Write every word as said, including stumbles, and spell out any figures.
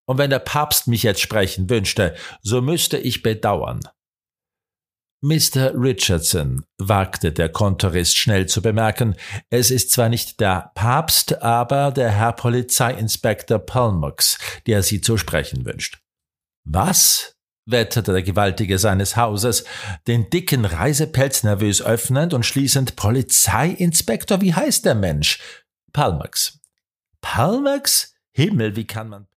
Und wenn der Papst mich jetzt sprechen wünschte, so müsste ich bedauern. Mister Richardson, wagte der Kontorist schnell zu bemerken, es ist zwar nicht der Papst, aber der Herr Polizeiinspektor Pulmux, der Sie zu sprechen wünscht. Was? Wetterte der Gewaltige seines Hauses, den dicken Reisepelz nervös öffnend und schließend Polizeiinspektor, wie heißt der Mensch? Pulmux. Pulmux? Himmel, wie kann man...